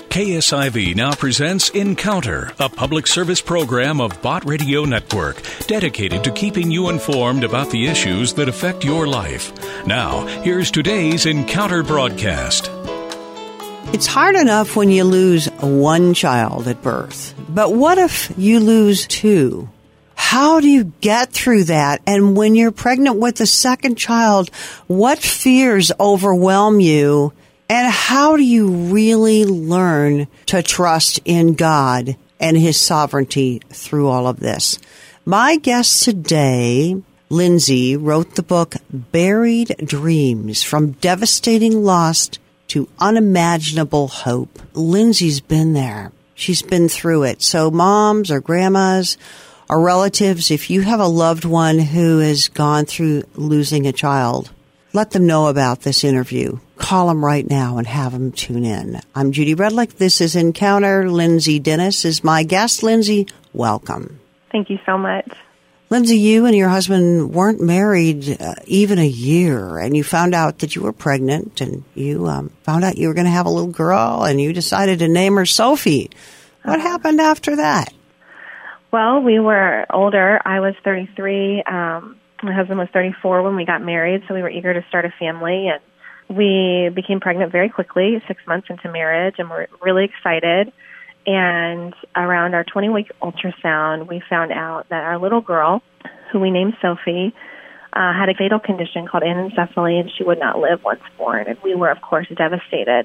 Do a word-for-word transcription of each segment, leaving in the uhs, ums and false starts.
K S I V now presents Encounter, a public service program of Bott Radio Network, dedicated to keeping you informed about the issues that affect your life. Now, here's today's Encounter broadcast. It's hard enough when you lose one child at birth, but what if you lose two? How do you get through that? And when you're pregnant with the second child, what fears overwhelm you? And how do you really learn to trust in God and His sovereignty through all of this? My guest today, Lindsay, wrote the book Buried Dreams, From Devastating Loss to Unimaginable Hope. Lindsay's been there. She's been through it. So moms or grandmas or relatives, if you have a loved one who has gone through losing a child, let them know about this interview. Call them right now and have them tune in. I'm Judy Redlick. This is Encounter. Lindsay Dennis is my guest. Lindsay, welcome. Thank you so much. Lindsay, you and your husband weren't married uh, even a year, and you found out that you were pregnant, and you um, found out you were going to have a little girl, and you decided to name her Sophie. What uh, happened after that? Well, we were older. I was thirty-three. Um, my husband was thirty-four when we got married, so we were eager to start a family, and we became pregnant very quickly, six months into marriage, and we're really excited. And around our twenty-week ultrasound, we found out that our little girl, who we named Sophie, uh, had a fatal condition called anencephaly, and she would not live once born. And we were, of course, devastated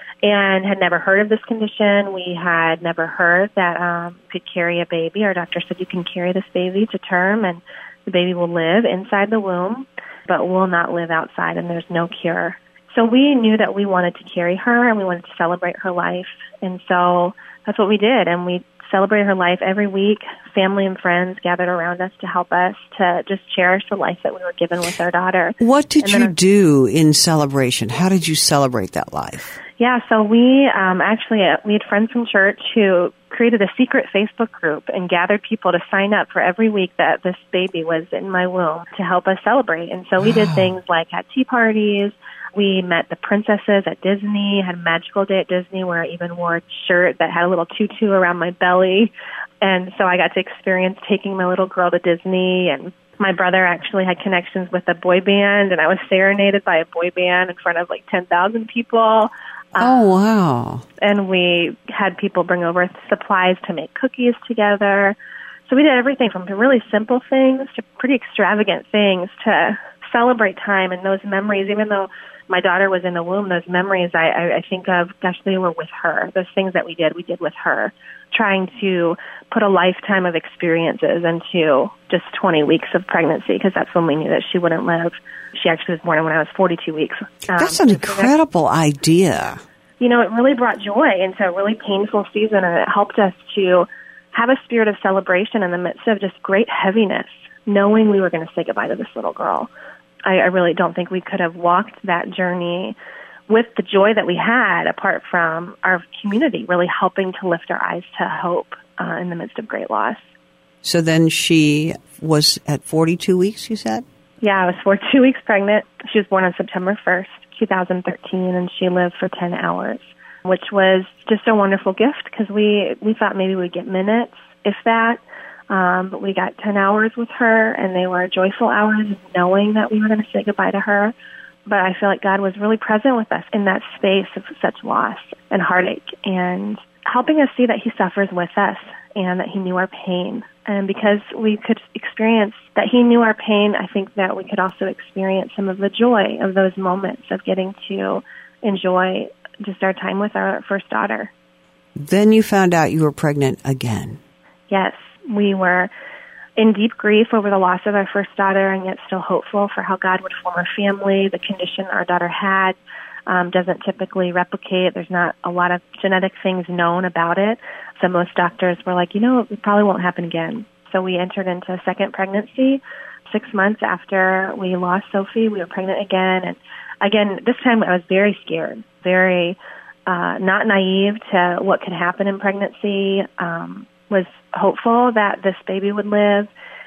and had never heard of this condition. We had never heard that um, you could carry a baby. Our doctor said you can carry this baby to term, and the baby will live inside the womb, but will not live outside, and there's no cure. So we knew that we wanted to carry her, and we wanted to celebrate her life. And so that's what we did, and we celebrated her life every week. Family and friends gathered around us to help us to just cherish the life that we were given with our daughter. What did and you our, do in celebration? How did you celebrate that life? Yeah, so we um, actually, uh, we had friends from church who created a secret Facebook group and gathered people to sign up for every week that this baby was in my womb to help us celebrate. And so we did things like had tea parties. We met the princesses at Disney, had a magical day at Disney where I even wore a shirt that had a little tutu around my belly. And so I got to experience taking my little girl to Disney. And my brother actually had connections with a boy band, and I was serenaded by a boy band in front of like ten thousand people. Oh, wow. Um, and we had people bring over supplies to make cookies together. So we did everything from really simple things to pretty extravagant things to celebrate time and those memories. Even though my daughter was in the womb, those memories I, I, I think of, gosh, they were with her. Those things that we did, we did with her, trying to put a lifetime of experiences into just twenty weeks of pregnancy, because that's when we knew that she wouldn't live. She actually was born when I was forty-two weeks. Um, that's an incredible idea. You know, it really brought joy into a really painful season, and it helped us to have a spirit of celebration in the midst of just great heaviness, knowing we were going to say goodbye to this little girl. I, I really don't think we could have walked that journey with the joy that we had apart from our community really helping to lift our eyes to hope uh, in the midst of great loss. So then she was at forty-two weeks, you said? Yeah, I was forty-two weeks pregnant. She was born on September first, twenty thirteen, and she lived for ten hours, which was just a wonderful gift because we, we thought maybe we'd get minutes, if that. Um, but we got ten hours with her, and they were joyful hours, knowing that we were going to say goodbye to her. But I feel like God was really present with us in that space of such loss and heartache, and helping us see that He suffers with us and that He knew our pain. And because we could experience that He knew our pain, I think that we could also experience some of the joy of those moments of getting to enjoy just our time with our first daughter. Then you found out you were pregnant again. Yes. We were in deep grief over the loss of our first daughter, and yet still hopeful for how God would form a family. The condition our daughter had um, doesn't typically replicate. There's not a lot of genetic things known about it. So most doctors were like, you know, it probably won't happen again. So we entered into a second pregnancy. Six months after we lost Sophie, we were pregnant again. And again, this time I was very scared, very uh, not naive to what could happen in pregnancy, um, was hopeful that this baby would live,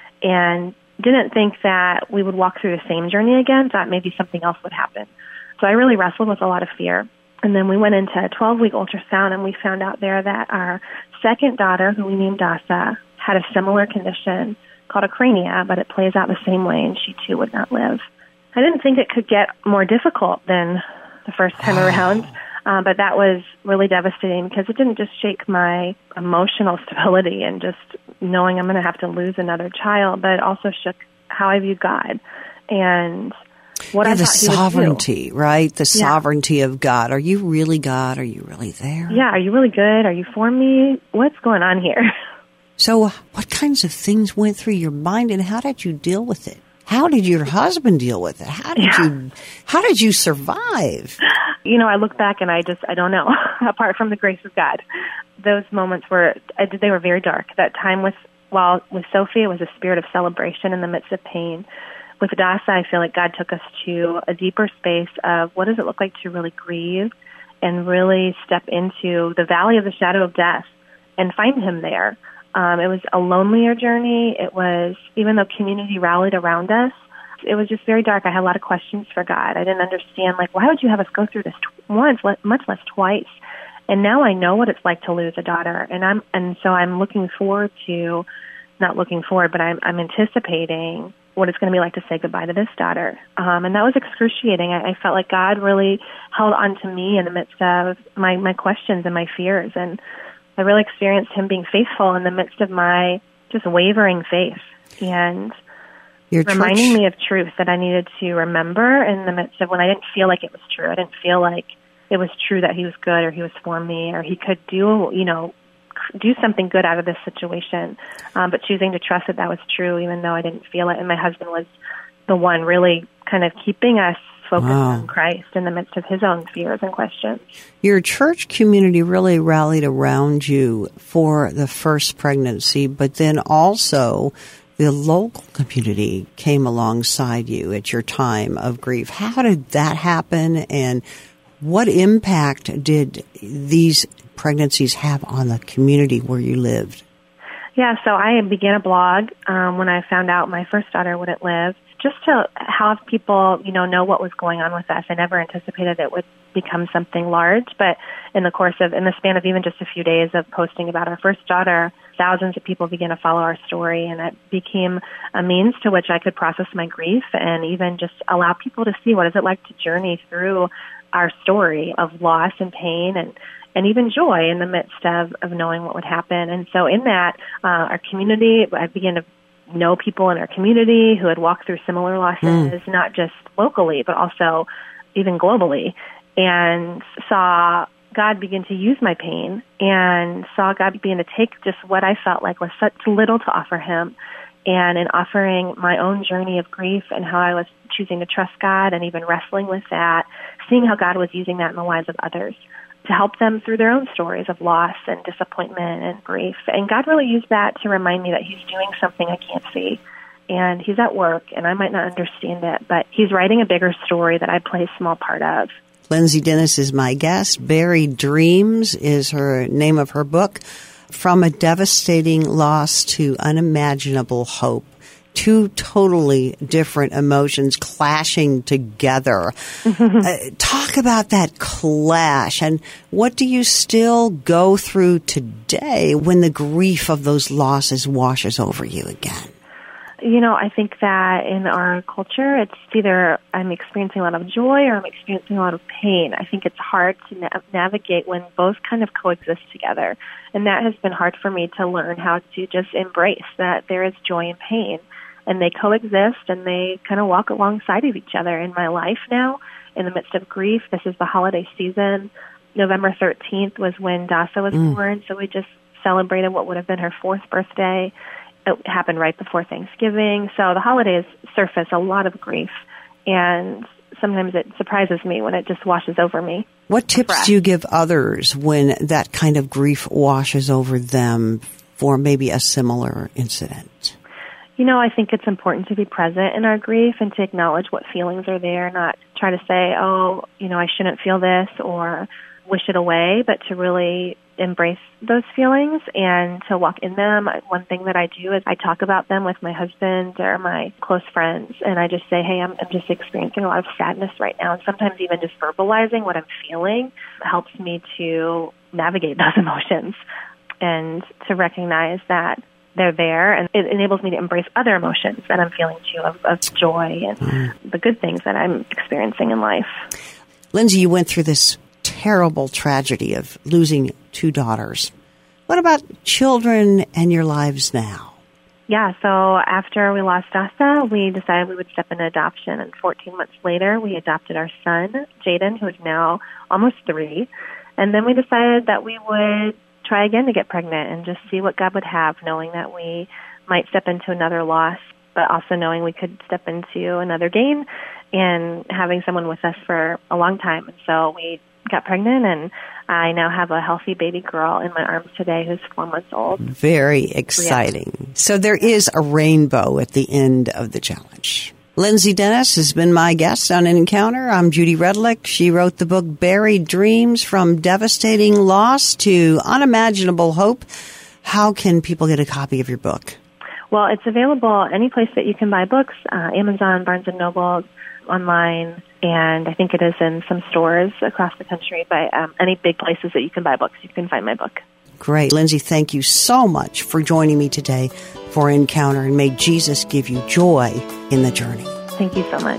and didn't think that we would walk through the same journey again, thought maybe something else would happen. So I really wrestled with a lot of fear. And then we went into a twelve-week ultrasound, and we found out there that our second daughter, who we named Dasa, had a similar condition called acrania, but it plays out the same way, and she too would not live. I didn't think it could get more difficult than the first time around, uh, but that was really devastating because it didn't just shake my emotional stability and just knowing I'm going to have to lose another child, but it also shook how I viewed God and what yeah, I the thought he would do. sovereignty, right? The Yeah. sovereignty of God. Are you really God? Are you really there? Yeah, are you really good? Are you for me? What's going on here? So what kinds of things went through your mind, and how did you deal with it? How did your husband deal with it? How did Yeah. you how did you survive? You know, I look back and I just, I don't know, apart from the grace of God. Those moments were, I did- they were very dark. That time with, well, with Sophie, it was a spirit of celebration in the midst of pain. With Dasa, I feel like God took us to a deeper space of what does it look like to really grieve and really step into the valley of the shadow of death and find him there. Um, it was a lonelier journey. It was, even though community rallied around us, it was just very dark. I had a lot of questions for God. I didn't understand, like, why would you have us go through this tw- once, le- much less twice? And now I know what it's like to lose a daughter. And I'm, and so I'm looking forward to, not looking forward, but I'm, I'm anticipating what it's going to be like to say goodbye to this daughter. Um, and that was excruciating. I, I felt like God really held on to me in the midst of my, my questions and my fears. And I really experienced him being faithful in the midst of my just wavering faith and Your reminding church- me of truth that I needed to remember in the midst of when I didn't feel like it was true. I didn't feel like it was true that he was good or he was for me or he could do, you know, do something good out of this situation, um, but choosing to trust that that was true even though I didn't feel it. And my husband was the one really kind of keeping us focused Wow. on Christ in the midst of his own fears and questions. Your church community really rallied around you for the first pregnancy, but then also the local community came alongside you at your time of grief. How did that happen, and what impact did these pregnancies have on the community where you lived? Yeah, so I began a blog um, when I found out my first daughter wouldn't live, just to have people, you know, know what was going on with us. I never anticipated it would become something large, but in the course of, in the span of even just a few days of posting about our first daughter, thousands of people began to follow our story, and it became a means to which I could process my grief and even just allow people to see what is it like to journey through our story of loss and pain and and even joy in the midst of, of knowing what would happen. And so in that, uh, our community, I began to know people in our community who had walked through similar losses, mm. not just locally, but also even globally, and saw God begin to use my pain and saw God begin to take just what I felt like was such little to offer him. And in offering my own journey of grief and how I was choosing to trust God and even wrestling with that, seeing how God was using that in the lives of others to help them through their own stories of loss and disappointment and grief. And God really used that to remind me that he's doing something I can't see. And he's at work, and I might not understand it, but he's writing a bigger story that I play a small part of. Lindsay Dennis is my guest. Buried Dreams is her name of her book. From a devastating loss to unimaginable hope. Two totally different emotions clashing together. uh, talk about that clash, and what do you still go through today when the grief of those losses washes over you again? You know, I think that in our culture, it's either I'm experiencing a lot of joy or I'm experiencing a lot of pain. I think it's hard to na- navigate when both kind of coexist together. And that has been hard for me to learn how to just embrace that there is joy and pain. And they coexist and they kind of walk alongside of each other in my life now. In the midst of grief, this is the holiday season. November thirteenth was when Dasa was mm. born, so we just celebrated what would have been her fourth birthday. It happened right before Thanksgiving. So the holidays surface a lot of grief, and sometimes it surprises me when it just washes over me. What tips do you give others when that kind of grief washes over them for maybe a similar incident? You know, I think it's important to be present in our grief and to acknowledge what feelings are there, not try to say, oh, you know, I shouldn't feel this or wish it away, but to really embrace those feelings and to walk in them. One thing that I do is I talk about them with my husband or my close friends, and I just say, hey, I'm, I'm just experiencing a lot of sadness right now. And sometimes even just verbalizing what I'm feeling helps me to navigate those emotions and to recognize that they're there, and it enables me to embrace other emotions that I'm feeling too, of, of joy and mm. the good things that I'm experiencing in life. Lindsay, you went through this terrible tragedy of losing two daughters. What about children and your lives now? Yeah, so after we lost Asa, we decided we would step into adoption, and fourteen months later, we adopted our son, Jaden, who is now almost three, and then we decided that we would try again to get pregnant and just see what God would have, knowing that we might step into another loss, but also knowing we could step into another gain and having someone with us for a long time. And so we got pregnant, and I now have a healthy baby girl in my arms today who's four months old. Very exciting. Yeah. So there is a rainbow at the end of the challenge. Lindsay Dennis has been my guest on Encounter. I'm Judy Redlick. She wrote the book Buried Dreams, From Devastating Loss to Unimaginable Hope. How can people get a copy of your book? Well, it's available any place that you can buy books, uh, Amazon, Barnes and Noble, online, and I think it is in some stores across the country. But um, any big places that you can buy books, you can find my book. Great. Lindsay, thank you so much for joining me today for Encounter, and may Jesus give you joy in the journey. Thank you so much.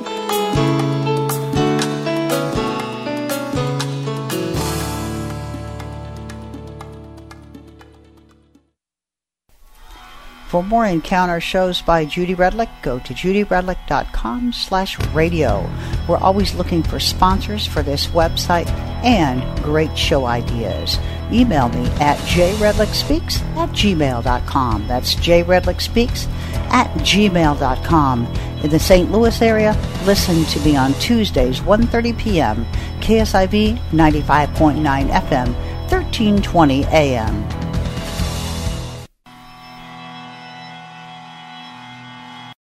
For more Encounter shows by Judy Redlick, go to judyredlick.com slash radio. We're always looking for sponsors for this website and great show ideas. Email me at jredlickspeaks at gmail dot com. That's jredlickspeaks at gmail dot com. In the Saint Louis area, listen to me on Tuesdays, one thirty p.m., K S I V ninety-five point nine F M, thirteen twenty A M.